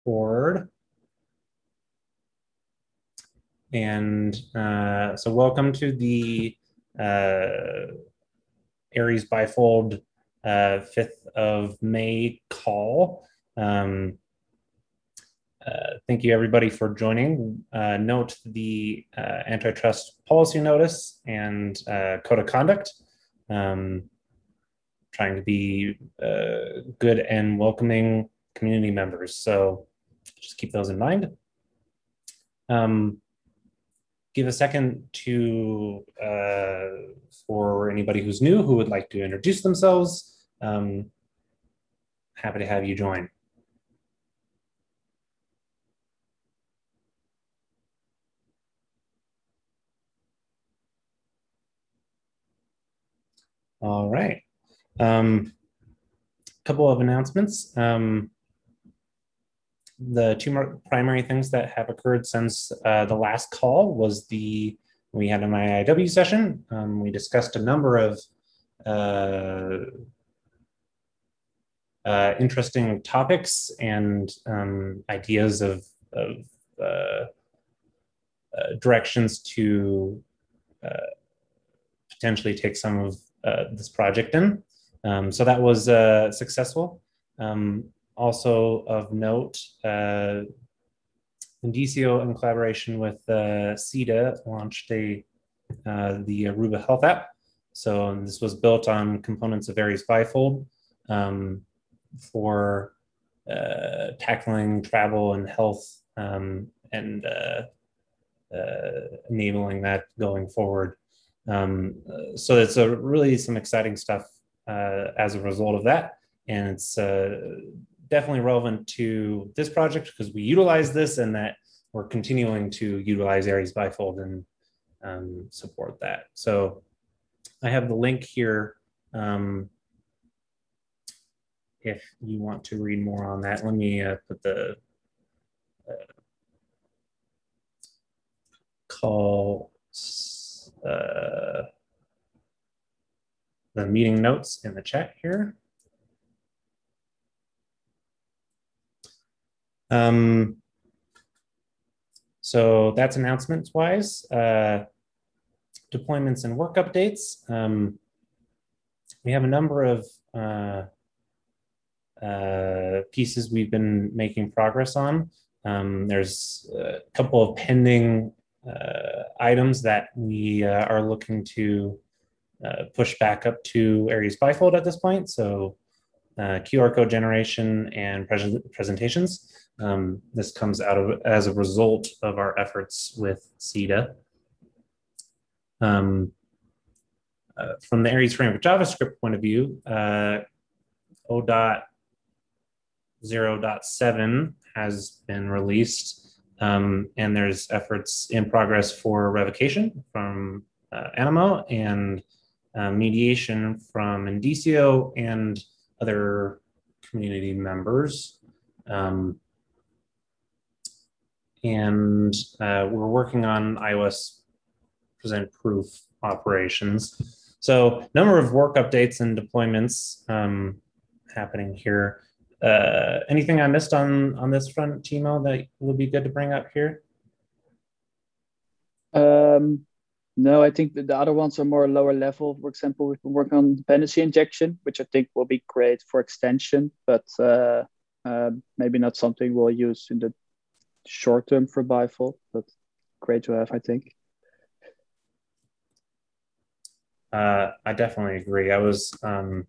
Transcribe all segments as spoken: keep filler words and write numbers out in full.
record. And uh, so welcome to the uh, Aries Bifold uh, fifth of May call. Um, uh, thank you everybody for joining. Uh, note the uh, antitrust policy notice and uh, code of conduct. Um, trying to be uh, good and welcoming community members. So just keep those in mind. Um, give a second to uh, for anybody who's new who would like to introduce themselves. Um, happy to have you join. All right. Um, couple of announcements. Um, the two primary things that have occurred since uh, the last call was the we had an I I W session. Um, we discussed a number of uh, uh, interesting topics and um, ideas of, of uh, uh, directions to uh, potentially take some of uh, this project in. Um, so that was uh, successful. Um, also of note, uh, Indicio, in collaboration with uh, C E D A, launched a uh, the Aruba Health app. So this was built on components of Aries Bifold um, for uh, tackling travel and health um, and uh, uh, enabling that going forward. Um, so it's a really some exciting stuff uh, as a result of that. And it's uh, definitely relevant to this project because we utilize this and that we're continuing to utilize Aries Bifold and um, support that. So I have the link here. Um, if you want to read more on that, let me uh, put the uh, call uh, the meeting notes in the chat here. Um, so that's announcements wise. Uh, deployments and work updates. Um, we have a number of uh, uh, pieces we've been making progress on. Um, there's a couple of pending uh, items that we uh, are looking to uh, push back up to Aries Bifold at this point. So uh, Q R code generation and pres presentations. Um, this comes out of as a result of our efforts with C E D A. Um, uh, from the Aries Framework JavaScript point of view, uh, O dot zero point seven has been released, um, and there's efforts in progress for revocation from uh, Animo and uh, mediation from Indicio and other community members. Um, and uh, we're working on iOS present proof operations. So number of work updates and deployments um, happening here. Uh, anything I missed on, on this front, Timo, that would be good to bring up here? Um, no, I think that the other ones are more lower level. For example, we've been working on dependency injection, which I think will be great for extension, but uh, uh, maybe not something we'll use in the short term for Bifold, but great to have, I think. Uh, I definitely agree. I was um,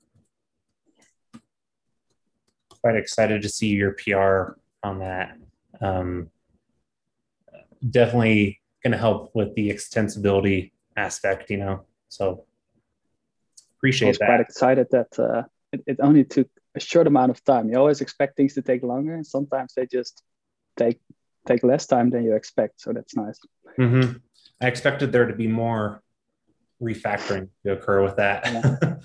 quite excited to see your P R on that. Um, definitely going to help with the extensibility aspect, you know, so appreciate I was that. quite excited that uh, it, it only took a short amount of time. You always expect things to take longer, and sometimes they just take take less time than you expect. So that's nice. Mm-hmm. I expected there to be more refactoring to occur with that. Yeah.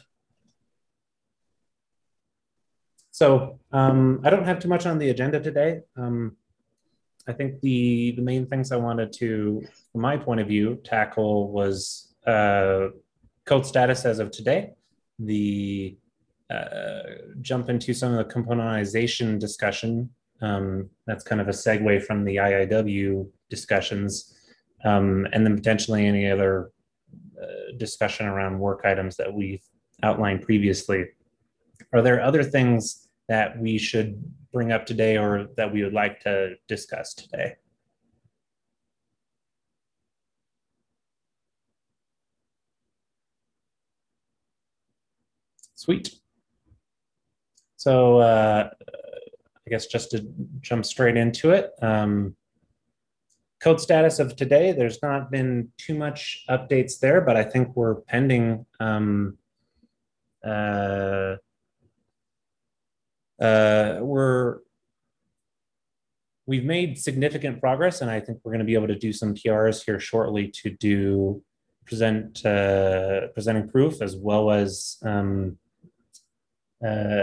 So um, I don't have too much on the agenda today. Um, I think the, the main things I wanted to, from my point of view, tackle was uh, code status as of today, the uh, jump into some of the componentization discussion Um, that's kind of a segue from the I I W discussions, um, and then potentially any other uh, discussion around work items that we've outlined previously. Are there other things that we should bring up today or that we would like to discuss today? Sweet. So uh, I guess just to jump straight into it, um, code status of today, there's not been too much updates there, but I think we're pending um, uh, uh, we're we've made significant progress, and I think we're going to be able to do some P Rs here shortly to do present uh, presenting proof as well as um, uh,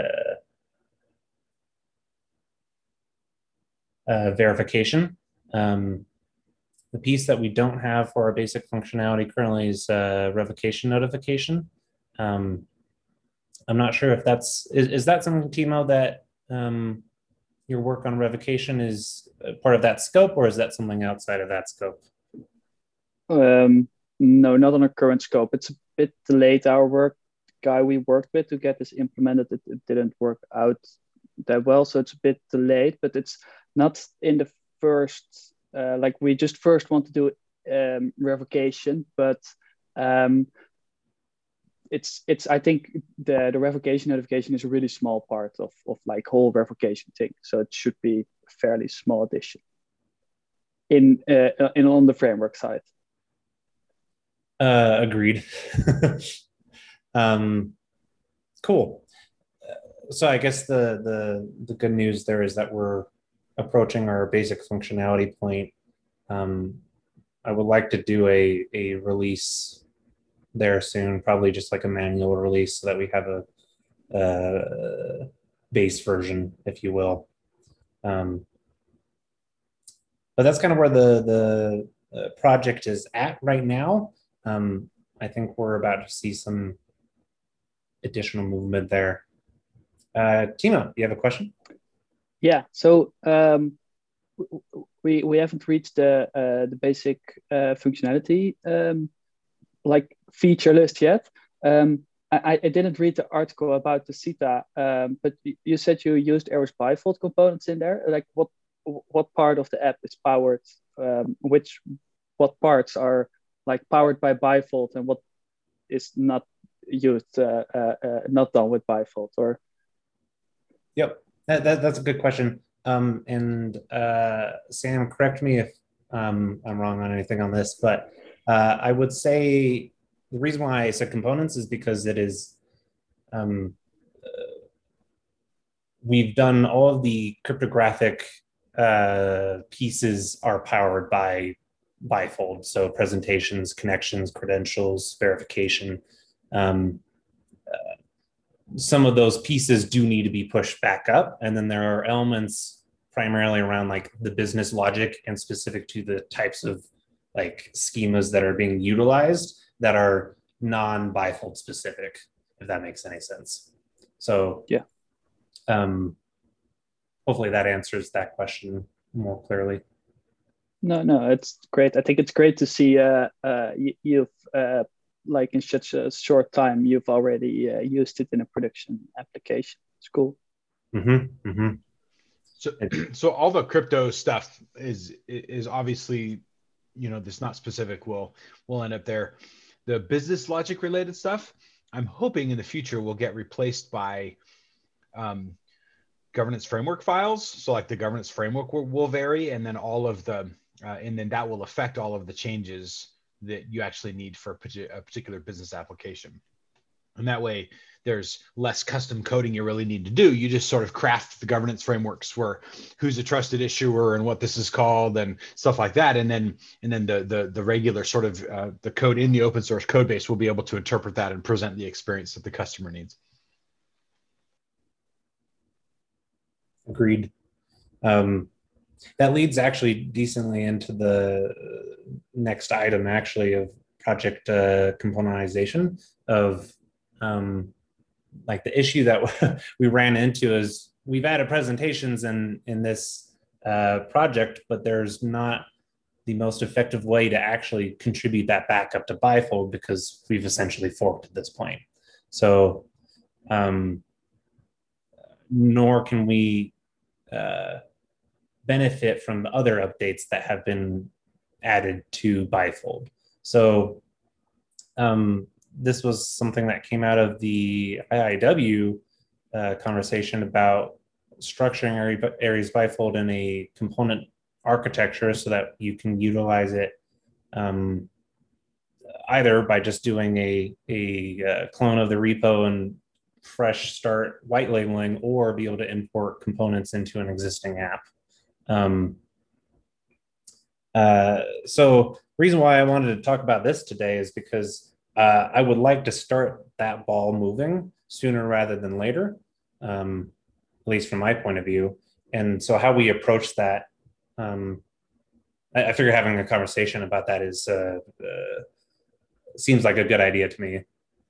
uh, verification. Um, the piece that we don't have for our basic functionality currently is uh, revocation notification. Um, I'm not sure if that's is, is that something, Timo, that um, your work on revocation is part of that scope, or is that something outside of that scope? Um, no, not on our current scope. It's a bit delayed. Our work guy we worked with to get this implemented, it, it didn't work out that well, so it's a bit delayed. But it's not in the first. Uh, like we just first want to do um, revocation, but um, it's it's. I think the the revocation notification is a really small part of of like whole revocation thing. So it should be a fairly small addition in uh, in on the framework side. Uh, agreed. um, cool. So I guess the the the good news there is that we're approaching our basic functionality point. Um, I would like to do a a release there soon, probably just like a manual release, so that we have a, a base version, if you will. Um, but that's kind of where the the uh, project is at right now. Um, I think we're about to see some additional movement there. Uh, Timo, you have a question? Yeah. So um, we we haven't reached the uh, the basic uh, functionality um, like feature list yet. Um, I, I didn't read the article about the CETA, um, but you said you used Aeros bifold components in there. Like what what part of the app is powered? Um, which what parts are like powered by bifold, and what is not used, uh, uh, uh, not done with bifold? Or Yep, that, that that's a good question. Um, and uh, Sam, correct me if um, I'm wrong on anything on this, but uh, I would say the reason why I said components is because it is um, uh, we've done all of the cryptographic uh, pieces are powered by bifold, so presentations, connections, credentials, verification. Um, some of those pieces do need to be pushed back up. And then there are elements primarily around like the business logic and specific to the types of like schemas that are being utilized that are non-bifold specific, if that makes any sense. So yeah, um, hopefully that answers that question more clearly. no, no, it's great. I think it's great to see uh, uh, you, you've uh, like in such a short time, you've already uh, used it in a production application. It's cool. Mm-hmm, mm-hmm. So, so all the crypto stuff is is obviously, you know, this not specific. Will will end up there. The business logic related stuff, I'm hoping in the future will get replaced by um, governance framework files. So like the governance framework will, will vary, and then all of the uh, and then that will affect all of the changes that you actually need for a particular business application. And that way there's less custom coding you really need to do. You just sort of craft the governance frameworks where who's a trusted issuer and what this is called and stuff like that. And then and then the the, the regular sort of uh, the code in the open source code base will be able to interpret that and present the experience that the customer needs. Agreed. Um, that leads actually decently into the next item, actually, of project uh, componentization of um, like the issue that we ran into is we've added presentations in in this uh, project, but there's not the most effective way to actually contribute that back up to Bifold because we've essentially forked at this point. So, um, nor can we uh, benefit from the other updates that have been added to Bifold. So, um, this was something that came out of the I I W uh, conversation about structuring Aries Bifold in a component architecture so that you can utilize it um, either by just doing a, a uh, clone of the repo and fresh start white labeling, or be able to import components into an existing app. Um, uh, so the reason why I wanted to talk about this today is because uh, I would like to start that ball moving sooner rather than later, um, at least from my point of view. And so how we approach that, um, I, I figure having a conversation about that is uh, uh, seems like a good idea to me.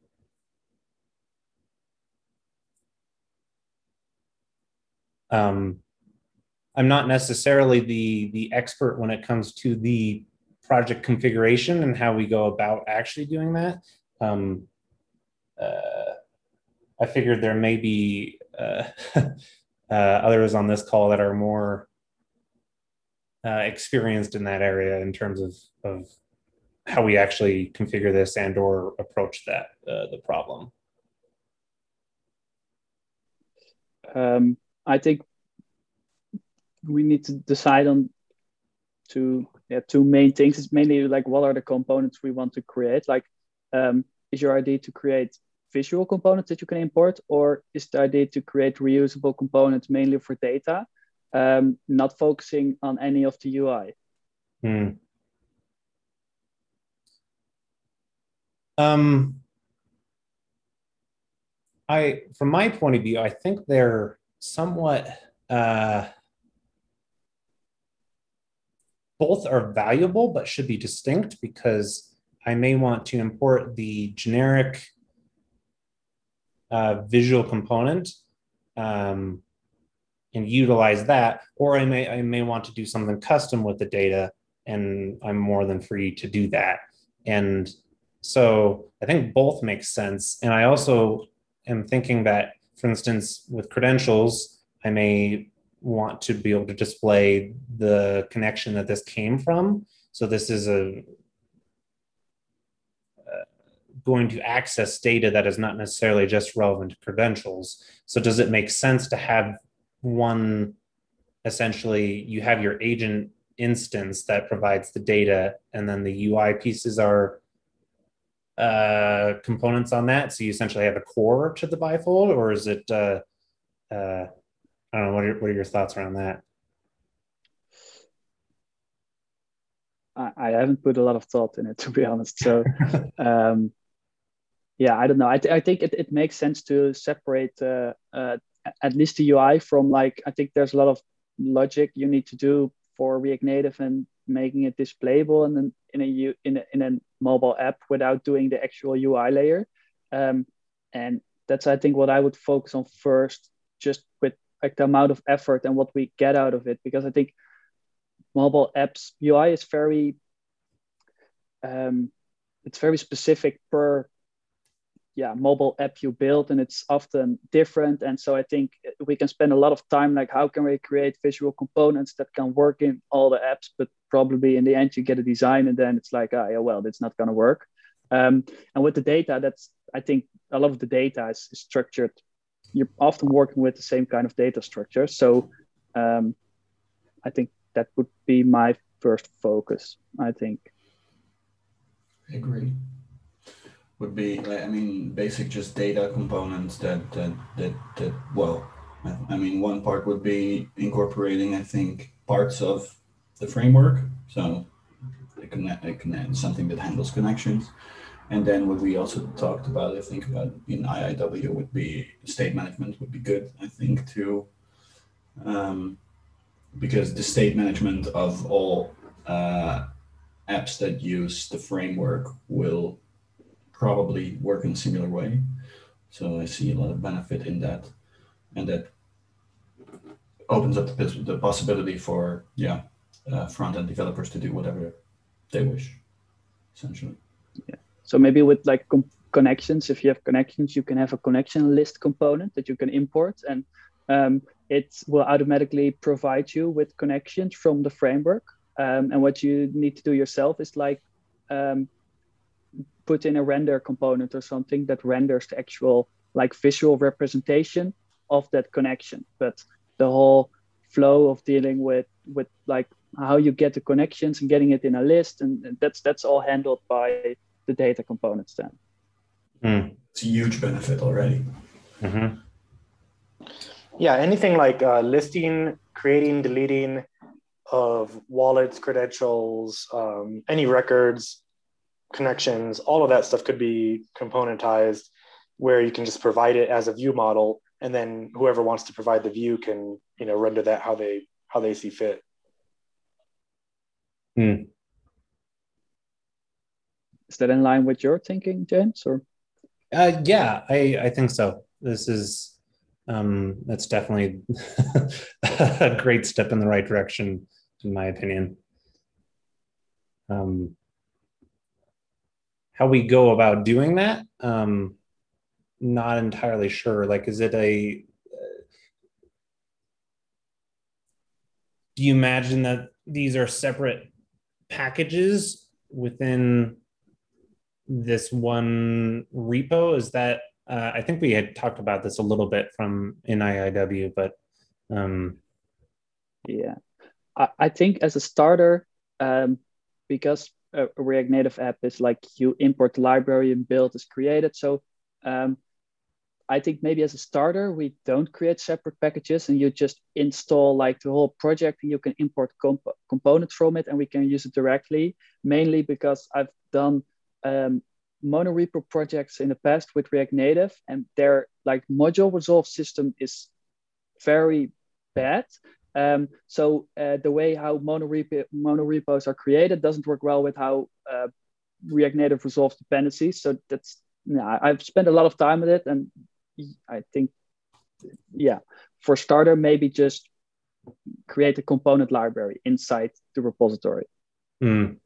Um, I'm not necessarily the the expert when it comes to the project configuration and how we go about actually doing that. Um, uh, I figured there may be uh, uh, others on this call that are more uh, experienced in that area in terms of, of how we actually configure this and or approach that uh, the problem. Um, I think we need to decide on two, yeah, two main things. It's mainly like, what are the components we want to create? Like, um, is your idea to create visual components that you can import, or is the idea to create reusable components mainly for data, um, not focusing on any of the U I? Hmm. Um, I, from my point of view, I think they're somewhat, uh, both are valuable, but should be distinct, because I may want to import the generic uh, visual component um, and utilize that, or I may, I may want to do something custom with the data, and I'm more than free to do that. And so I think both make sense. And I also am thinking that, for instance, with credentials, I may want to be able to display the connection that this came from. So this is a uh, going to access data that is not necessarily just relevant to credentials. So does it make sense to have one, essentially you have your agent instance that provides the data, and then the U I pieces are uh, components on that. So you essentially have a core to the bifold, or is it, uh, uh, I don't know, what are, what are your thoughts around that? I, I haven't put a lot of thought in it, to be honest. So, um, yeah, I don't know. I, th I think it, it makes sense to separate uh, uh, at least the U I from, like, I think there's a lot of logic you need to do for React Native and making it displayable and then in a in a in a mobile app without doing the actual U I layer. Um, and that's, I think, what I would focus on first, just with like the amount of effort and what we get out of it, because I think mobile apps U I is very um, it's very specific per yeah mobile app you build, and it's often different. And so I think we can spend a lot of time like, how can we create visual components that can work in all the apps, but probably in the end you get a design and then it's like, ah, yeah, well, it's not going to work. Um, and with the data, that's, I think a lot of the data is, is structured. You're often working with the same kind of data structure. So um, I think that would be my first focus, I think. I agree. Would be, I mean, basic just data components that, that, that, that well, I mean, one part would be incorporating, I think, parts of the framework. So it connect, it connect, something that handles connections. And then what we also talked about, I think about in I I W would be state management would be good, I think, too. Um, because the state management of all uh, apps that use the framework will probably work in a similar way. So I see a lot of benefit in that. And that opens up the, the possibility for yeah uh, front-end developers to do whatever they wish, essentially. Yeah. So maybe with like com- connections, if you have connections, you can have a connection list component that you can import, and um, it will automatically provide you with connections from the framework. Um, and what you need to do yourself is like um, put in a render component or something that renders the actual like visual representation of that connection. But the whole flow of dealing with with like how you get the connections and getting it in a list, and that's that's all handled by the data components then. Mm. It's a huge benefit already. Mm-hmm. Yeah, anything like uh, listing, creating, deleting of wallets, credentials, um, any records, connections, all of that stuff could be componentized, where you can just provide it as a view model, and then whoever wants to provide the view can, you know, render that how they how they see fit. Mm. Is that in line with your thinking, James? Or Uh, yeah, I, I think so. This is um, that's definitely a great step in the right direction, in my opinion. Um, how we go about doing that, um, not entirely sure. Like, is it a? Uh, do you imagine that these are separate packages within this one repo? Is that uh, I think we had talked about this a little bit from N I I W, but um, yeah, I, I think as a starter, um, because a, a React Native app is like you import the library and build is created. So um, I think maybe as a starter, we don't create separate packages and you just install like the whole project and you can import comp- components from it and we can use it directly, mainly because I've done um, monorepo projects in the past with React Native and their like module resolve system is very bad. Um, so uh, the way how monorepo, monorepos are created doesn't work well with how uh, React Native resolves dependencies. So that's, yeah, I've spent a lot of time with it and I think, yeah, for starter, maybe just create a component library inside the repository. mm.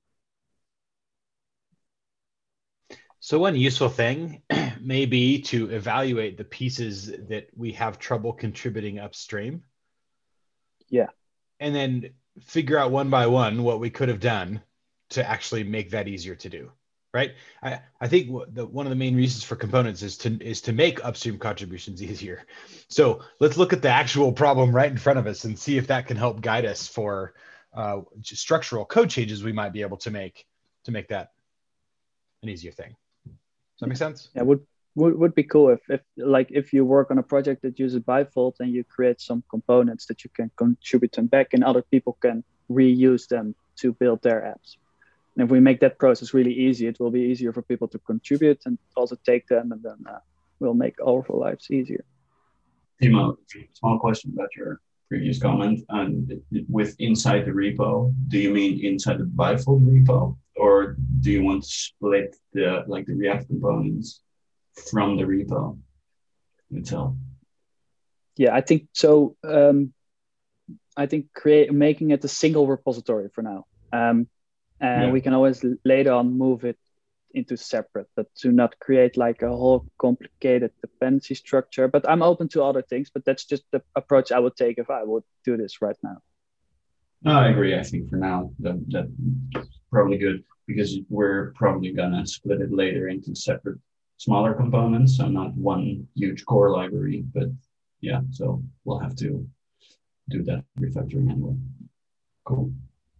So one useful thing may be to evaluate the pieces that we have trouble contributing upstream. Yeah. And then figure out one by one what we could have done to actually make that easier to do. Right. I, I think the, one of the main reasons for components is to is to make upstream contributions easier. So let's look at the actual problem right in front of us and see if that can help guide us for uh, structural code changes we might be able to make to make that an easier thing. Does that make sense? Yeah, would would, would be cool if, if like if you work on a project that uses bifold and you create some components that you can contribute them back and other people can reuse them to build their apps. And if we make that process really easy, it will be easier for people to contribute and also take them, and then uh, we'll make all of our lives easier. Timo, small question about your previous comment. And with inside the repo, do you mean inside the bifold repo, or do you want to split the like the React components from the repo itself? Yeah, I think so. Um, I think create making it a single repository for now. Um, and yeah. we can always later on move it into separate, but to not create like a whole complicated dependency structure. But I'm open to other things, but that's just the approach I would take if I would do this right now. No, I agree. I think for now that, that's probably good because we're probably gonna split it later into separate smaller components. So not one huge core library, but yeah, so we'll have to do that refactoring anyway. Cool.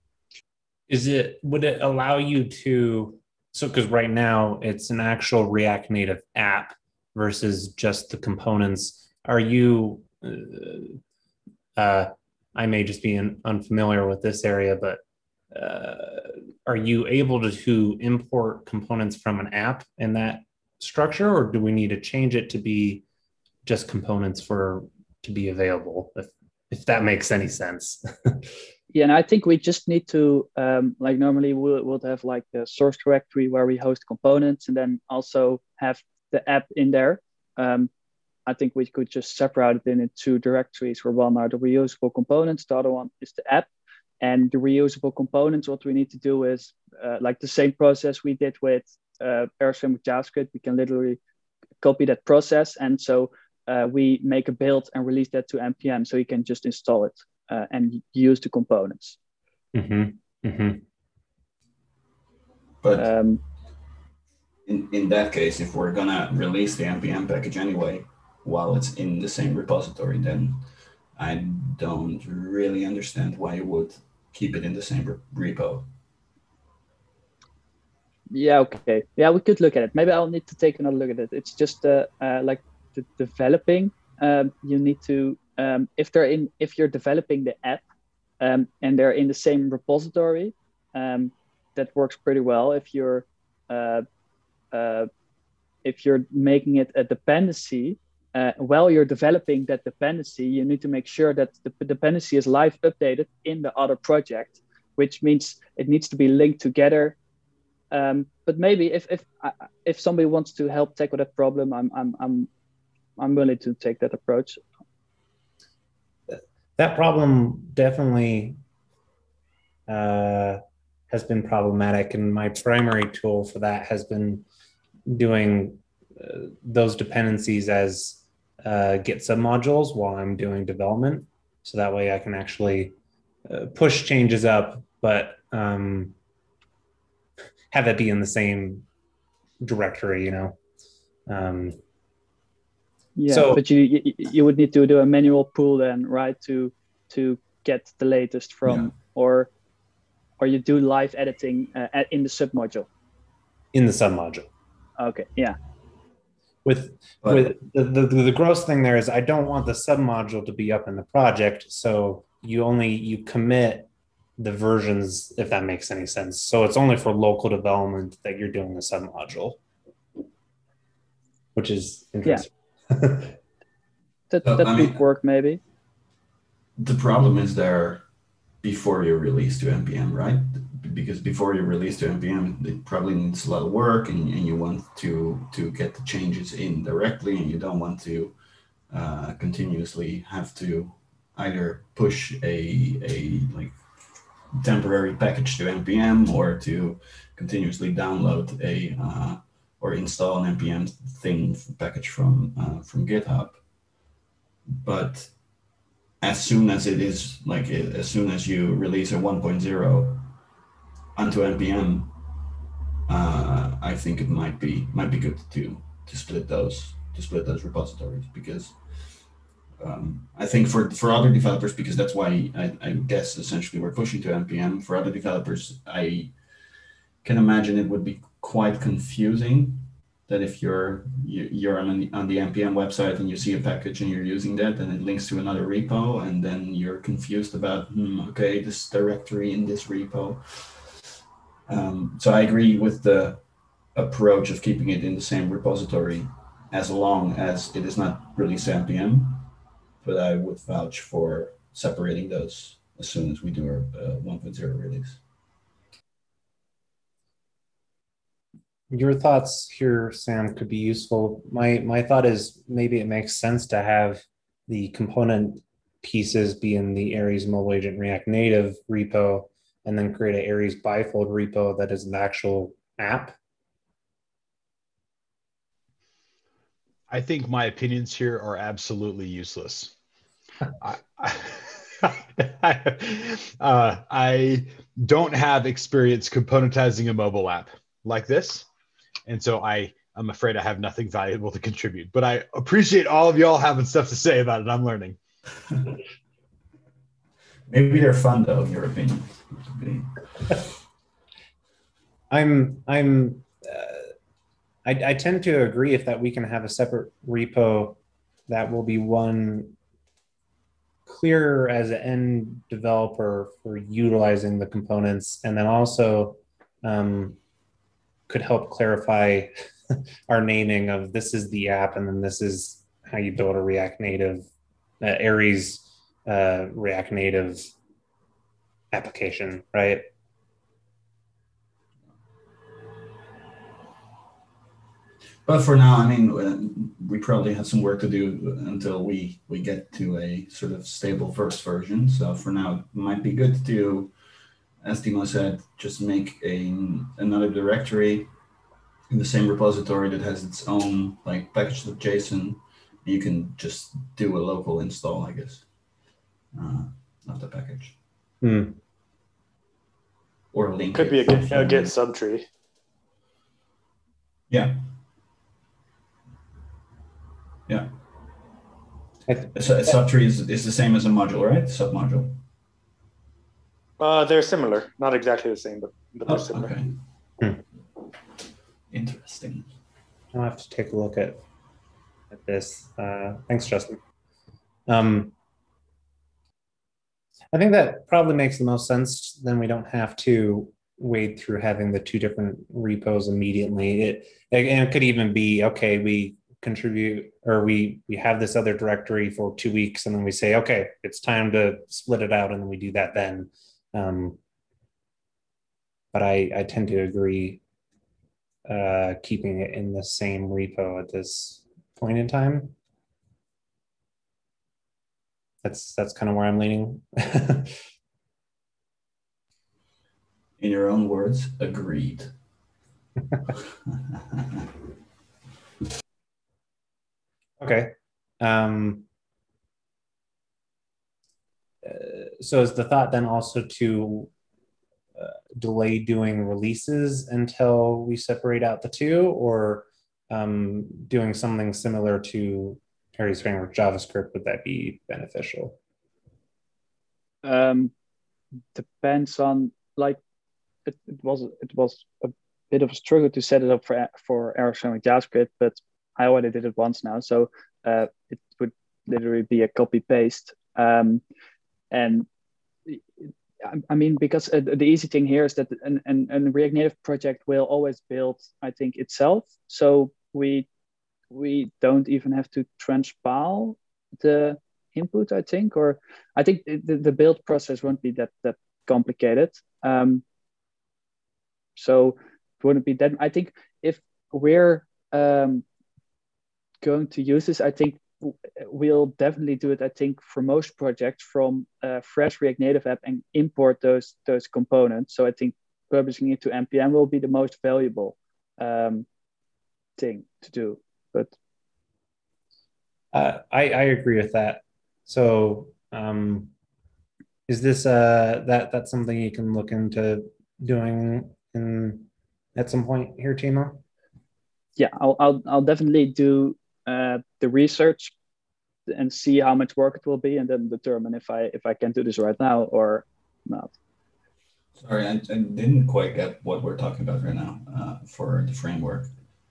Is it, would it allow you to, so because right now it's an actual React Native app versus just the components. Are you, uh, uh, I may just be un, unfamiliar with this area, but uh, are you able to, to import components from an app in that structure, or do we need to change it to be just components for to be available, if, if that makes any sense? Yeah, and I think we just need to, um, like normally we'll, we'll have like the source directory where we host components and then also have the app in there. Um, I think we could just separate it in two directories, where one are the reusable components, the other one is the app. And the reusable components, what we need to do is uh, like the same process we did with uh, Airstream with JavaScript. We can literally copy that process. And so uh, we make a build and release that to N P M, so you can just install it uh, and use the components. Mm-hmm. Mm-hmm. But Um, in, in that case, if we're gonna release the N P M package anyway, while it's in the same repository, then I don't really understand why you would keep it in the same re- repo. Yeah, okay. Yeah, we could look at it. Maybe I'll need to take another look at it. It's just uh, uh, like the developing. Um, you need to um, if they're in if you're developing the app um, and they're in the same repository, um, that works pretty well. If you're uh, uh, if you're making it a dependency, uh, while you're developing that dependency, you need to make sure that the dependency is live updated in the other project, which means it needs to be linked together. Um, but maybe if if if somebody wants to help tackle that problem, I'm I'm I'm I'm willing to take that approach. That problem definitely uh, has been problematic, and my primary tool for that has been doing uh, those dependencies as uh, Git submodules while I'm doing development, so that way I can actually uh, push changes up, but um, have it be in the same directory, you know. Um, yeah, so, but you, you you would need to do a manual pull then, right, to to get the latest from, yeah. or or you do live editing uh, in the submodule. In the submodule. Okay. Yeah. With but, with the, the the gross thing there is I don't want the submodule to be up in the project, so you only you commit the versions, if that makes any sense. So it's only for local development that you're doing the submodule, which is interesting. Yeah. that so, that I would mean, work maybe. The problem is there before you release to N P M, right? Because before you release to N P M, it probably needs a lot of work, and, and you want to to get the changes in directly, and you don't want to uh, continuously have to either push a a like temporary package to N P M or to continuously download a uh, or install an N P M thing package from uh, from GitHub. But as soon as it is like as soon as you release a one point oh onto N P M, uh, I think it might be might be good to to split those to split those repositories, because um, I think for for other developers, because that's why I, I guess essentially we're pushing to N P M. For other developers, I can imagine it would be quite confusing that if you're you're on the, on the N P M website and you see a package and you're using that, and it links to another repo, and then you're confused about hmm, okay, this directory in this repo. Um, so I agree with the approach of keeping it in the same repository as long as it is not released to N P M, but I would vouch for separating those as soon as we do our uh, one point oh release. Your thoughts here, Sam, could be useful. My my thought is maybe it makes sense to have the component pieces be in the Aries Mobile Agent React Native repo, and then create an Aries bifold repo that is an actual app. I think my opinions here are absolutely useless. I, I, uh, I don't have experience componentizing a mobile app like this. And so I, I'm afraid I have nothing valuable to contribute, but I appreciate all of y'all having stuff to say about it. I'm learning. Maybe they're fun though, in your opinion. I'm, I'm, uh, I, I tend to agree if that we can have a separate repo that will be one clearer as an end developer for utilizing the components, and then also um, could help clarify our naming of this is the app, and then this is how you build a React Native, uh, Aries uh, React Native application, right? But for now, I mean, uh, we probably have some work to do until we we get to a sort of stable first version. So for now, it might be good to, as Timo said, just make a another directory in the same repository that has its own like package.json. You can just do a local install, I guess, uh, of the package. Hmm. Or link Could it be a Git, from- a Git subtree. Yeah. Yeah. I th- A, su- a subtree is, is the same as a module, right? Submodule. Uh, they're similar, not exactly the same, but, but they're Oh, similar. okay. Hmm. Interesting. I'll have to take a look at at this. Uh, thanks, Justin. Um, I think that probably makes the most sense. Then we don't have to wade through having the two different repos immediately. It and it could even be okay. We contribute or we we have this other directory for two weeks, and then we say, okay, it's time to split it out, and then we do that then. Um, but I I tend to agree. Uh, keeping it in the same repo at this point in time. That's that's kind of where I'm leaning. In your own words, agreed. Okay. Um, uh, so is the thought then also to uh, delay doing releases until we separate out the two, or um, doing something similar to Terry's framework JavaScript? Would that be beneficial? Um, depends on like it, it was it was a bit of a struggle to set it up for for Airframe framework JavaScript, but I already did it once now, so uh, it would literally be a copy paste. Um, and I mean, because uh, the easy thing here is that an, an, an React Native project will always build, I think, itself. So we we don't even have to transpile the input, I think, or I think the, the build process won't be that that complicated. Um, so it wouldn't be that. I think if we're um, going to use this, I think we'll definitely do it, I think, for most projects from a fresh React Native app and import those those components. So I think publishing it to N P M will be the most valuable um, thing to do. But uh, I, I agree with that. So um, is this uh, that that's something you can look into doing in at some point here, Timo? Yeah, I'll I'll, I'll definitely do uh, the research and see how much work it will be, and then determine if I if I can do this right now or not. Sorry, I, I didn't quite get what we're talking about right now uh, for the framework.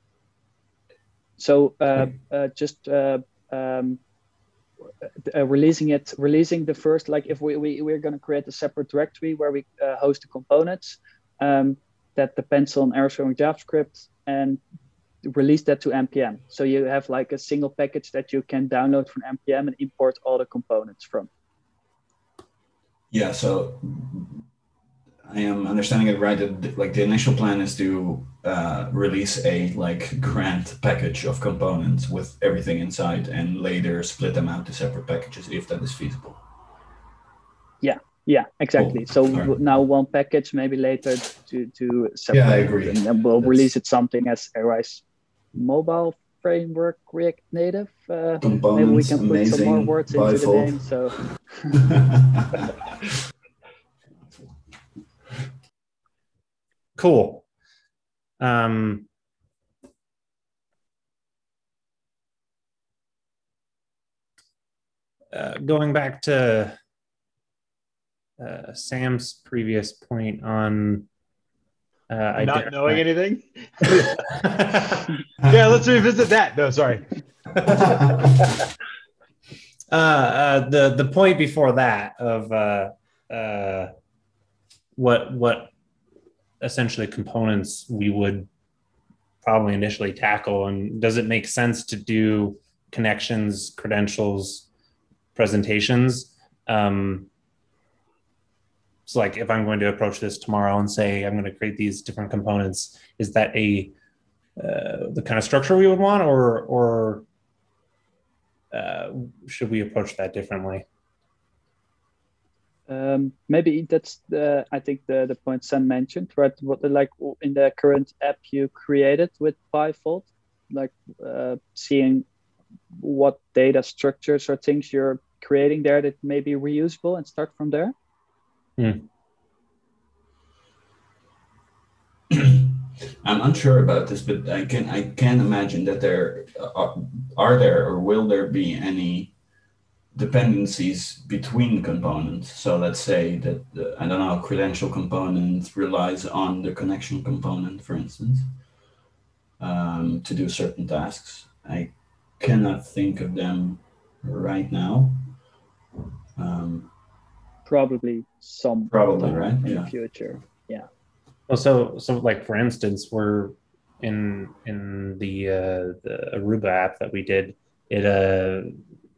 So uh, uh, just uh, um, uh, releasing it, releasing the first, like if we, we, we're going to create a separate directory where we uh, host the components, um, that depends on Airframe JavaScript, and release that to N P M. So you have like a single package that you can download from N P M and import all the components from. Yeah, so I am understanding it right that like the initial plan is to uh, release a like grant package of components with everything inside and later split them out to separate packages if that is feasible. Yeah, yeah, exactly. Cool. So right. now one package, maybe later to, to separate yeah, I agree. it, and then we'll That's... release it something as Airframe mobile framework React Native. Uh, maybe we can put some more words into the name. So. Cool. Um, uh, going back to uh, Sam's previous point on uh, not knowing anything. Yeah, let's revisit that. No, sorry. uh, uh, the the point before that of uh, uh, what what essentially components we would probably initially tackle, and does it make sense to do connections, credentials, presentations? Um, so like if I'm going to approach this tomorrow and say I'm going to create these different components, is that a uh, the kind of structure we would want, or or uh, should we approach that differently? Um, maybe that's the I think the the point Sam mentioned, right? What the, like in the current app you created with Bifold, like uh, seeing what data structures or things you're creating there that may be reusable and start from there. Hmm. I'm unsure about this, but I can I can imagine that there are, are there or will there be any dependencies between components. So let's say that the, I don't know, credential component relies on the connection component, for instance, um, to do certain tasks. I cannot think of them right now. Um, probably some probably time right in yeah the future. Yeah. Well, so so like for instance, we're in in the uh, the Aruba app that we did. It uh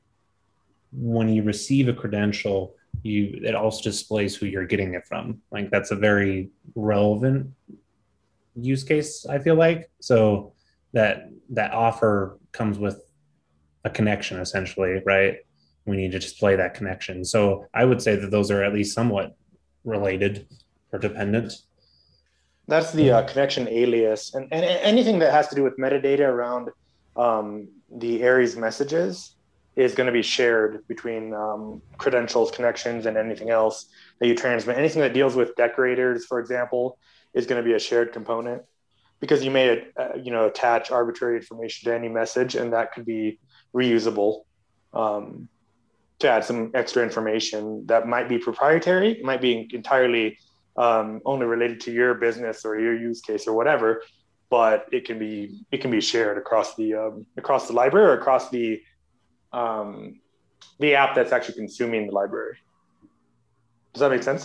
when you receive a credential, you it also displays who you're getting it from. Like that's a very relevant use case, I feel like. So that that offer comes with a connection essentially, right? We need to display that connection. So I would say that those are at least somewhat related or dependent. That's the uh, connection alias, and, and anything that has to do with metadata around um, the Aries messages is going to be shared between um, credentials, connections, and anything else that you transmit. Anything that deals with decorators, for example, is going to be a shared component, because you may uh, you know attach arbitrary information to any message, and that could be reusable um, to add some extra information that might be proprietary, might be entirely um, only related to your business or your use case or whatever, but it can be it can be shared across the um, across the library or across the um, the app that's actually consuming the library. Does that make sense?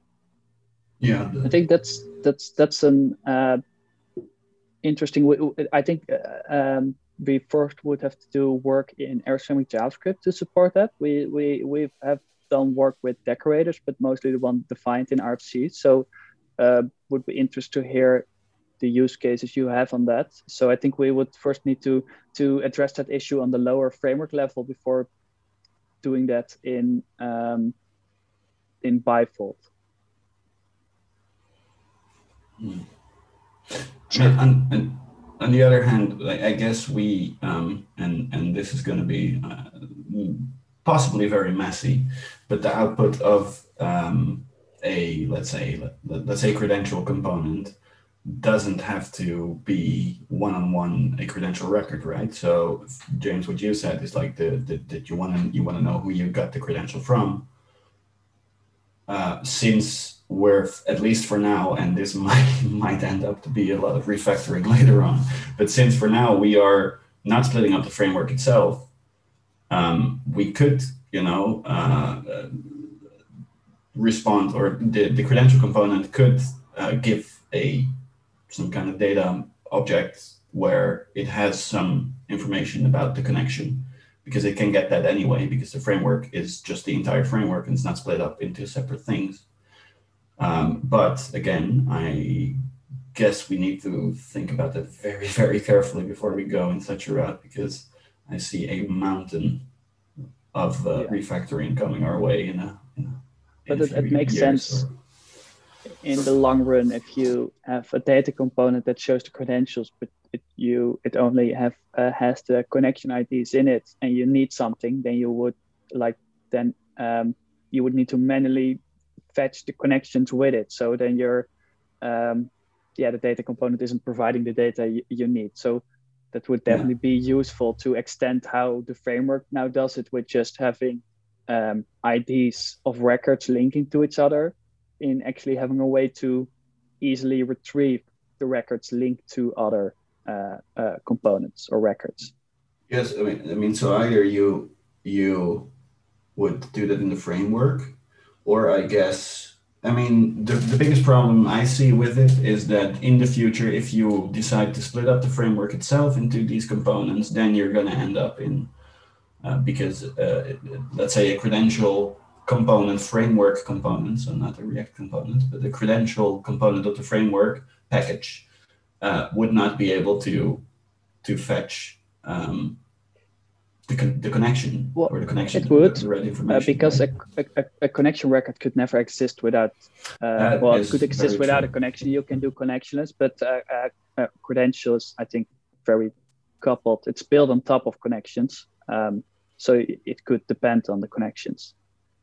Yeah, I think that's that's that's an uh, interesting. I think uh, um, we first would have to do work in Airstream JavaScript to support that. We we we have done work with decorators, but mostly the one defined in R F C. So uh, would be interested to hear the use cases you have on that. So I think we would first need to to address that issue on the lower framework level before doing that in um, in Bifold. Hmm. Sure. And, and on the other hand, like, I guess we um, and and this is going to be uh, possibly very messy, but the output of um, a let's say let, let's say credential component doesn't have to be one-on-one a credential record, right? So James, what you said is like the, the that you want to you want to know who you got the credential from. Uh, since we're, at least for now, and this might might end up to be a lot of refactoring later on, but since for now we are not splitting up the framework itself, um, we could, you know, uh, uh, respond, or the, the credential component could uh, give a some kind of data object where it has some information about the connection, because it can get that anyway, because the framework is just the entire framework and it's not split up into separate things. Um, but again, I guess we need to think about that very, very carefully before we go in such a route, because I see a mountain of uh, yeah. refactoring coming our way in a, in a but in it, it makes sense or... in the long run if you have a data component that shows the credentials, but it you it only have uh, has the connection I Ds in it, and you need something, then you would like then um, you would need to manually fetch the connections with it. So then you're um, yeah the data component isn't providing the data you, you need. So that would definitely yeah. be useful to extend how the framework now does it, with just having um, I Ds of records linking to each other, in actually having a way to easily retrieve the records linked to other uh, uh, components or records. Yes, I mean, I mean, so either you you would do that in the framework, or I guess, I mean, the, the biggest problem I see with it is that in the future, if you decide to split up the framework itself into these components, then you're going to end up in, uh, because uh, let's say a credential component, framework component, so not a React component, but the credential component of the framework package uh, would not be able to to fetch um, the, con- the connection Well, or the connection it would, the right uh, information. because right? a, a, a connection record could never exist without, uh, That well, it is could exist very without true. a connection. You can do connectionless, but uh, uh, uh, credentials, I think, very coupled. It's built on top of connections. Um, so it, it could depend on the connections.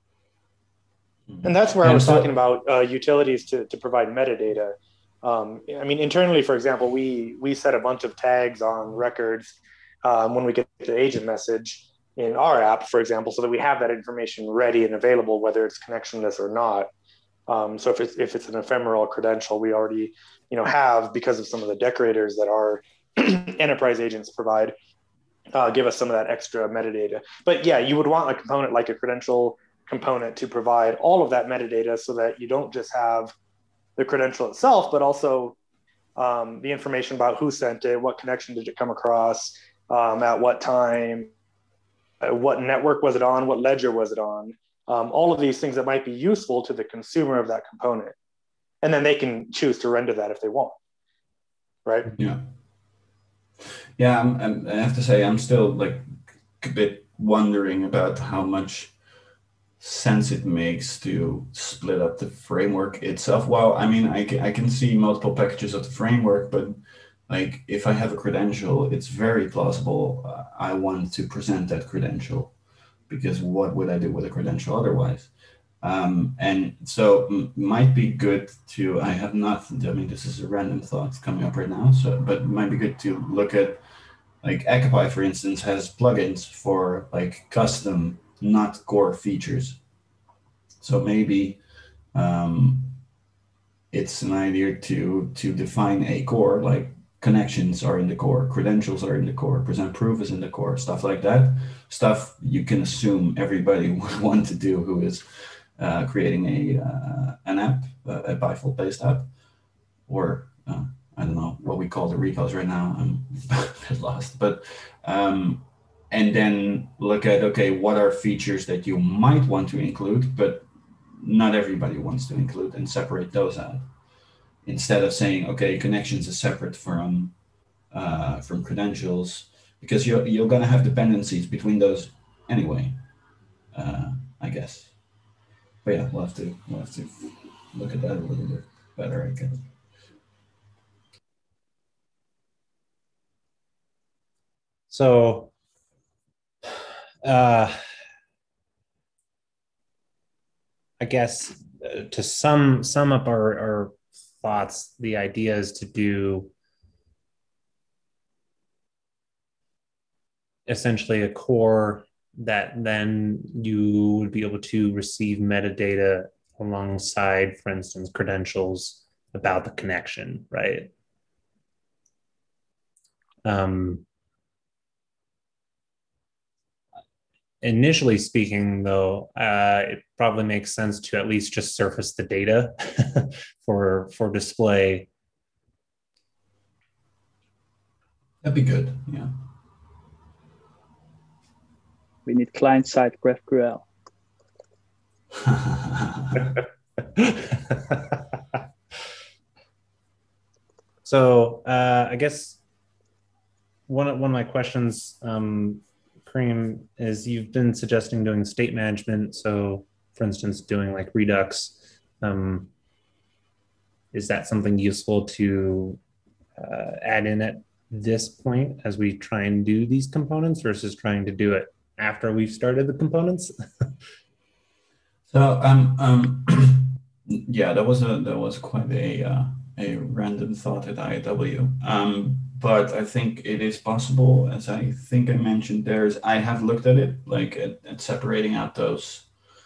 And that's where I And was so- talking about uh, utilities to, to provide metadata. Um, I mean, internally, for example, we we set a bunch of tags on records um, when we get the agent message in our app, for example, so that we have that information ready and available, whether it's connectionless or not. Um, so if it's if it's an ephemeral credential, we already you know have, because of some of the decorators that our enterprise agents provide, uh, give us some of that extra metadata. But yeah, you would want a component like a credential component to provide all of that metadata, so that you don't just have the credential itself, but also um, the information about who sent it, what connection did it come across, um, at what time, uh, what network was it on, what ledger was it on, um, all of these things that might be useful to the consumer of that component. And then they can choose to render that if they want, right? Yeah. Yeah, I'm, I'm, I have to say, I'm still like a bit wondering about how much sense it makes to split up the framework itself. Well, I mean, I can, I can see multiple packages of the framework, but like if I have a credential, it's very plausible uh, I want to present that credential, because what would I do with a credential otherwise? Um, and so m- might be good to, I have not, I mean, this is a random thought coming up right now, so, but it might be good to look at, like Akapai, for instance, has plugins for like custom, not core features. So maybe um, it's an idea to to define a core, like connections are in the core, credentials are in the core, present proof is in the core, stuff like that. Stuff you can assume everybody would want to do who is uh, creating a uh, an app, a bifold-based app, or uh, I don't know what we call the repos right now. I'm a bit lost, but um, and then look at, okay, what are features that you might want to include, but not everybody wants to include, and separate those out. Instead of saying, okay, connections is separate from uh, from credentials, because you're you're gonna have dependencies between those anyway, uh, I guess. But yeah, we'll have to we'll have to look at that a little bit better, I guess. So, uh, I guess uh, to sum sum up our, our thoughts, the idea is to do essentially a core that then you would be able to receive metadata alongside, for instance, credentials about the connection, right? Um, initially speaking, though, uh, it probably makes sense to at least just surface the data for for display. That'd be good, yeah. We need client-side GraphQL. So uh, I guess one of, one of my questions, um, Kareem, is you've been suggesting doing state management. So for instance, doing like Redux. Um, is that something useful to uh, add in at this point as we try and do these components versus trying to do it after we've started the components? So um um yeah, that was a that was quite a uh, a random thought at I A W. Um, but I think it is possible, as I think I mentioned. There's I have looked at it, like at, at separating out those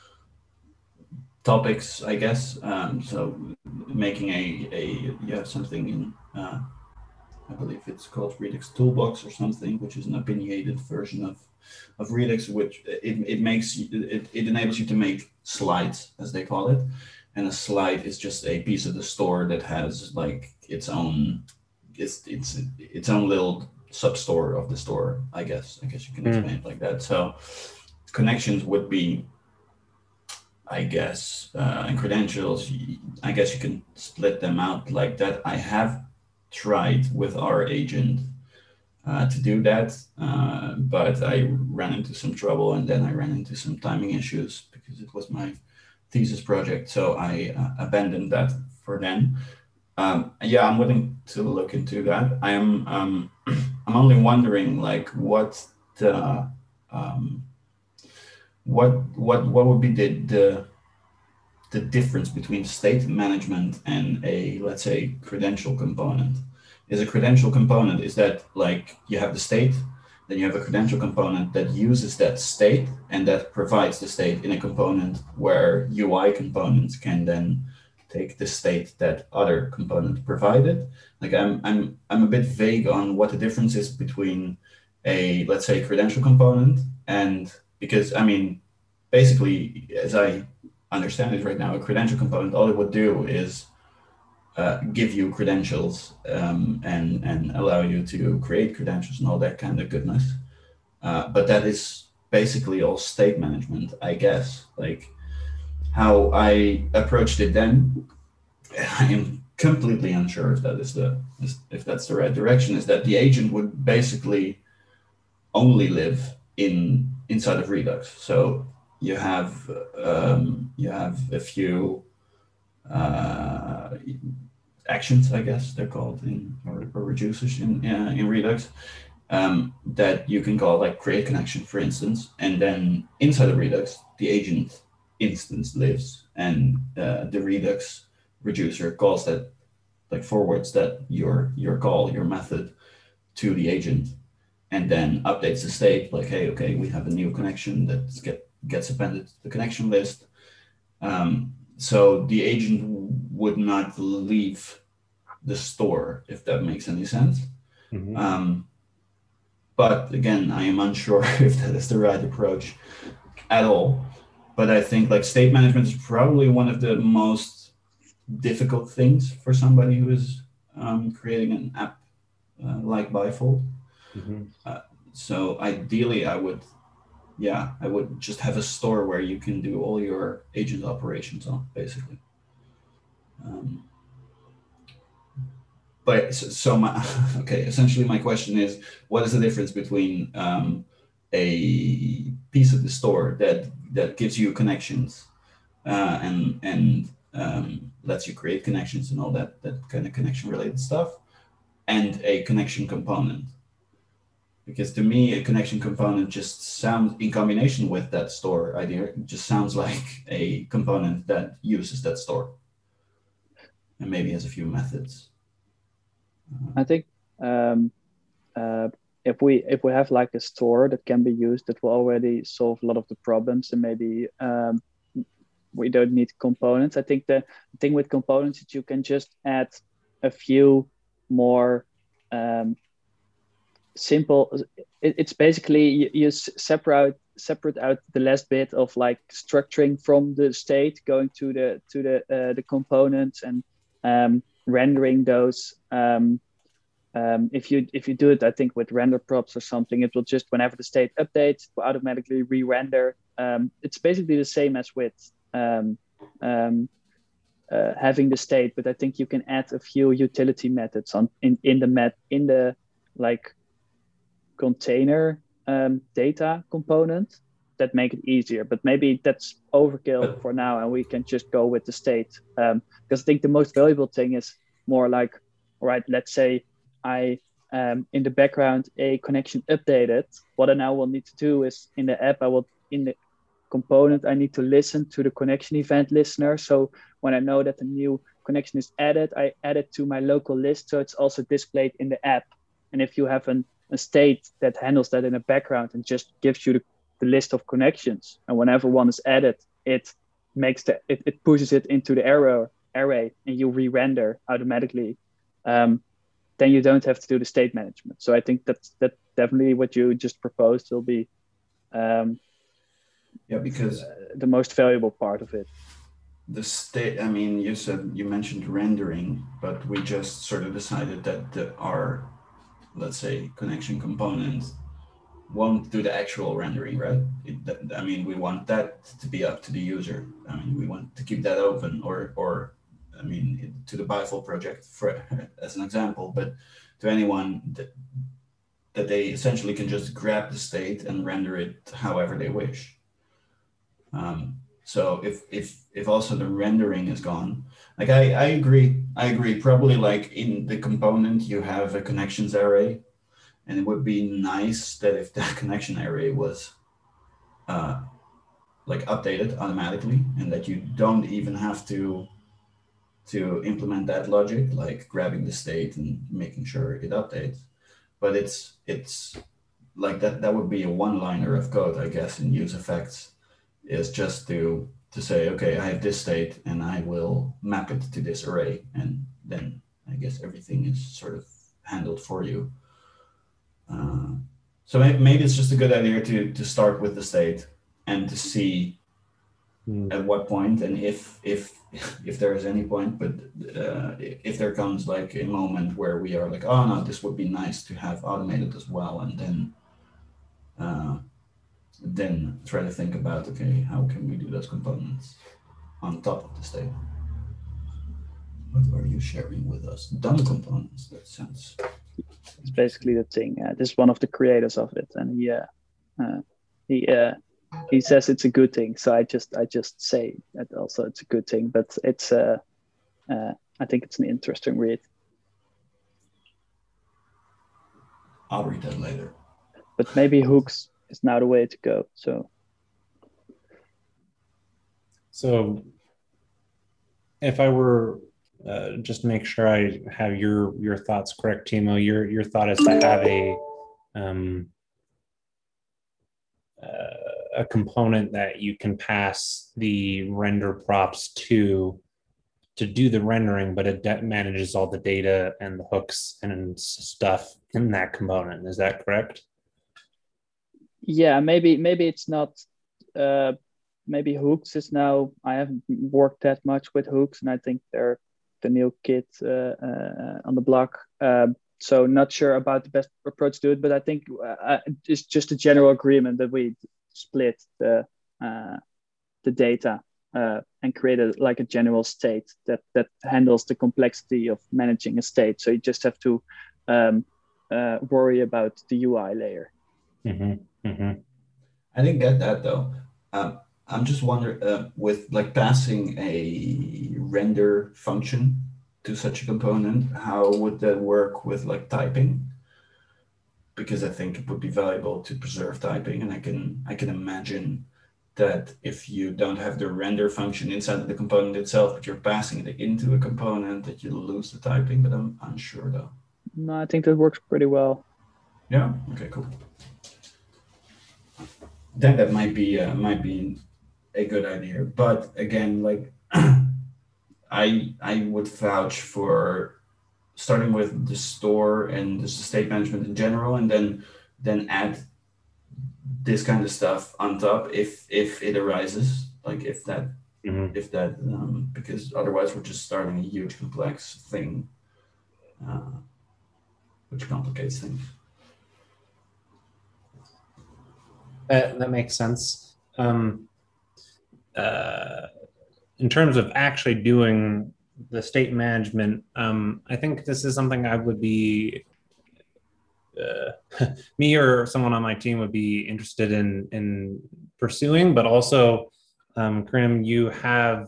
topics, I guess. Um, so making a a yeah something in uh, I believe it's called Redux Toolbox or something, which is an opinionated version of of Redux, which it, it makes it, it enables you to make slides, as they call it. And a slide is just a piece of the store that has like its own it's it's its own little sub-store of the store, I guess. I guess you can explain mm. it like that. So connections would be, I guess, uh, and credentials, I guess you can split them out like that. I have tried with our agent uh, to do that, uh, but I ran into some trouble, and then I ran into some timing issues because it was my thesis project. So I uh, abandoned that for then. Um, yeah, I'm willing to look into that. I am. Um, I'm only wondering, like, what the, um, what what what would be the the the difference between state management and a, let's say, credential component. Is a credential component, is that like you have the state, then you have a credential component that uses that state and that provides the state in a component where U I components can then take the state that other component provided. Like I'm I'm I'm a bit vague on what the difference is between a, let's say, credential component, and because I mean, basically, as I understand it right now, a credential component, all it would do is uh, give you credentials um, and and allow you to create credentials and all that kind of goodness. Uh, but that is basically all state management, I guess. Like how I approached it then, I am completely unsure if that is the if that's the right direction. Is that the agent would basically only live in inside of Redux. So you have um, you have a few uh, actions, I guess they're called, in or, or reducers in uh, in Redux, um, that you can call, like create connection, for instance, and then inside of Redux, the agent instance lives, and uh, the Redux reducer calls that, like forwards that your your call, your method to the agent, and then updates the state, like, hey, okay, we have a new connection that get, gets appended to the connection list. Um, so the agent would not leave the store, if that makes any sense. Mm-hmm. Um, but again, I am unsure if that is the right approach at all. But I think like state management is probably one of the most difficult things for somebody who is um, creating an app uh, like Bifold. Mm-hmm. Uh, so ideally, I would, yeah, I would just have a store where you can do all your agent operations on, basically. Um, but so, so my, okay, essentially my question is, what is the difference between um, a piece of the store that that gives you connections uh, and and um, lets you create connections and all that that kind of connection related stuff, and a connection component? Because to me, a connection component just sounds, in combination with that store idea, it just sounds like a component that uses that store and maybe has a few methods. I think um, uh, if we if we have like a store that can be used, that will already solve a lot of the problems, and maybe um, we don't need components. I think the thing with components is that you can just add a few more um, simple. It, it's basically you, you separate separate out the last bit of like structuring from the state, going to the to the uh, the components and um, rendering those. Um, um, if you if you do it, I think with render props or something, it will just, whenever the state updates, will automatically re-render. Um, it's basically the same as with um, um, uh, having the state, but I think you can add a few utility methods on in in the met in the like container um, data component that make it easier. But maybe that's overkill for now, and we can just go with the state. Um, because I think the most valuable thing is more like, all right, let's say I um, in the background a connection updated. What I now will need to do is in the app, I will in the component, I need to listen to the connection event listener. So when I know that the new connection is added, I add it to my local list, so it's also displayed in the app. And if you have an a state that handles that in the background and just gives you the, the list of connections, and whenever one is added, it makes the it, it pushes it into the arrow array, and you re-render automatically. Um, then you don't have to do the state management. So I think that's that definitely what you just proposed will be um, yeah, because uh, the most valuable part of it. The state, I mean, you said you mentioned rendering, but we just sort of decided that the, our let's say connection component won't do the actual rendering, right? It, that, I mean, we want that to be up to the user. I mean, we want to keep that open, or or I mean, mean, to the Bifold project, for as an example, but to anyone that, that they essentially can just grab the state and render it however they wish. Um, so if if if also the rendering is gone, like I, I agree, I agree. Probably like in the component you have a connections array, and it would be nice that if that connection array was uh, like updated automatically, and that you don't even have to to implement that logic, like grabbing the state and making sure it updates. But it's it's like that that would be a one-liner of code, I guess, in use effects, is just to to say, okay, I have this state and I will map it to this array, and then I guess everything is sort of handled for you. Uh, so maybe it's just a good idea to to start with the state and to see mm. at what point, and if if if there is any point, but uh, if there comes like a moment where we are like, oh no, this would be nice to have automated as well, and then uh, then try to think about, okay, how can we do those components on top of the state? What are you sharing with us? Done components, that sounds. It's basically the thing. Uh, this is one of the creators of it, and he uh, uh, he uh, he says it's a good thing. So I just I just say that also it's a good thing. But it's uh, uh, I think it's an interesting read. I'll read that later. But maybe hooks is now the way to go. So. So, if I were uh, just to make sure I have your your thoughts correct, Timo, your your thought is to have a um, uh, a component that you can pass the render props to to do the rendering, but it manages all the data and the hooks and stuff in that component. Is that correct? Yeah, maybe maybe it's not. Uh, maybe hooks is now. I haven't worked that much with hooks, and I think they're the new kid uh, uh, on the block. Um, so not sure about the best approach to it, but I think uh, it's just a general agreement that we split the uh, the data uh, and create a, like a general state that that handles the complexity of managing a state. So you just have to um, uh, worry about the U I layer. Mm-hmm. Mm-hmm. I didn't get that though. Um, I'm just wondering, uh, with like passing a render function to such a component, how would that work with like typing? Because I think it would be valuable to preserve typing, and I can I can imagine that if you don't have the render function inside of the component itself, but you're passing it into a component, that you lose the typing. But I'm unsure though. No, I think that works pretty well. Yeah. Okay. Cool. Then that might be uh, might be a good idea, but again, like I I would vouch for starting with the store and the state management in general, and then then add this kind of stuff on top if if it arises, like if that mm-hmm. if that um, because otherwise we're just starting a huge complex thing, uh, which complicates things. That, that makes sense. Um, uh, in terms of actually doing the state management, um, I think this is something I would be, uh, me or someone on my team would be interested in in pursuing, but also, um, Karim, you have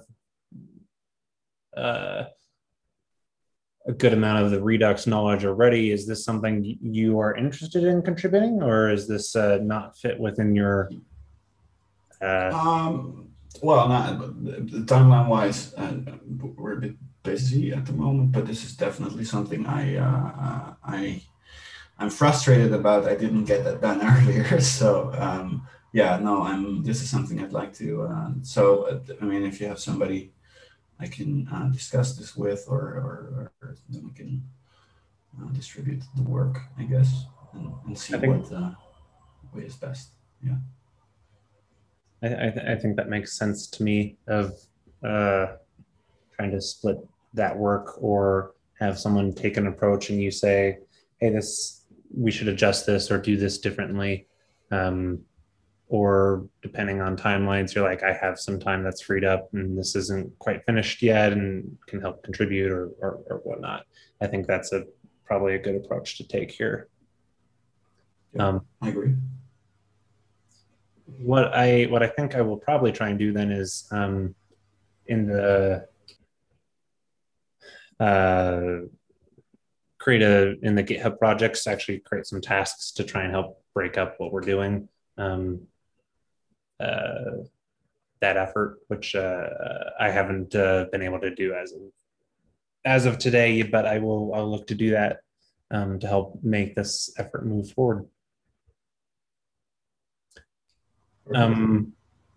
uh, a good amount of the Redux knowledge already. Is this something you are interested in contributing, or is this uh, not fit within your? Uh... Um, well, not timeline wise, uh, we're a bit busy at the moment, but this is definitely something I uh, I I'm frustrated about. I didn't get that done earlier, so um, yeah, no, I'm. This is something I'd like to. Uh, so uh, I mean, if you have somebody I can uh, discuss this with, or, or, or then we can uh, distribute the work, I guess, and, and see what uh, way is best. Yeah. I, I, th I think that makes sense to me, of uh, trying to split that work, or have someone take an approach and you say, hey, this, we should adjust this or do this differently. Um, or depending on timelines, you're like, I have some time that's freed up and this isn't quite finished yet and can help contribute or, or, or whatnot. I think that's a probably a good approach to take here. Yeah, Um, I agree. What I what I think I will probably try and do then is um, in the uh, create a in the GitHub projects, actually create some tasks to try and help break up what we're doing. Um, uh, that effort, which uh, I haven't uh, been able to do as of as of today, but I will I'll look to do that um, to help make this effort move forward. Um,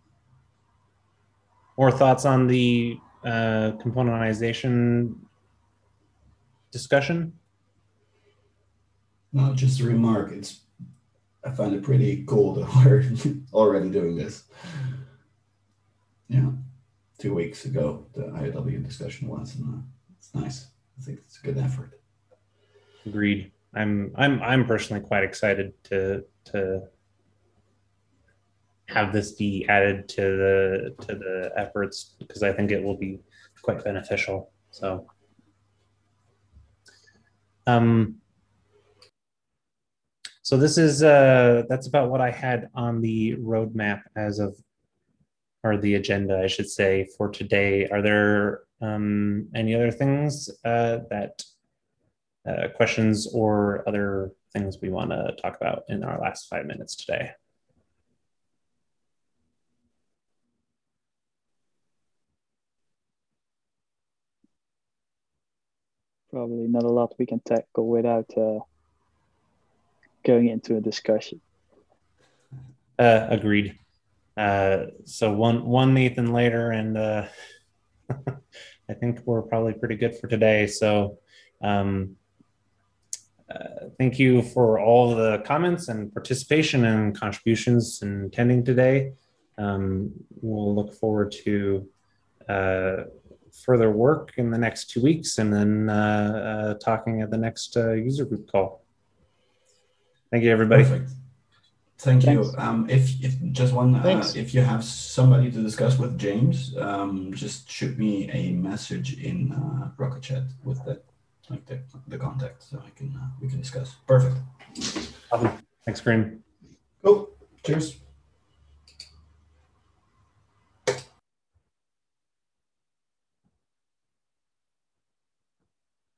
more thoughts on the uh, componentization discussion? No, just a remark. It's I find it pretty cool that we're already doing this. Yeah, two weeks ago the I O W discussion was, and uh, it's nice. I think it's a good effort. Agreed. I'm I'm I'm personally quite excited to to have this be added to the to the efforts because I think it will be quite beneficial. So um so this is uh that's about what I had on the roadmap as of or the agenda, I should say, for today. Are there um any other things uh that uh, questions or other things we want to talk about in our last five minutes today? Probably not a lot we can tackle without uh, going into a discussion. Uh, agreed. Uh, so one one Nathan later, and uh, I think we're probably pretty good for today. So um, uh, thank you for all the comments and participation and contributions and attending today. Um, we'll look forward to uh, further work in the next two weeks and then uh, uh, talking at the next uh, user group call. Thank you, everybody. Perfect. Thank Thanks. you. Um, if, if just one, uh, Thanks. if you have somebody to discuss with James, um, just shoot me a message in uh, Rocket Chat with the like the, the contact, so I can uh, we can discuss. Perfect. Awesome. Thanks, Green. Cool. Cheers.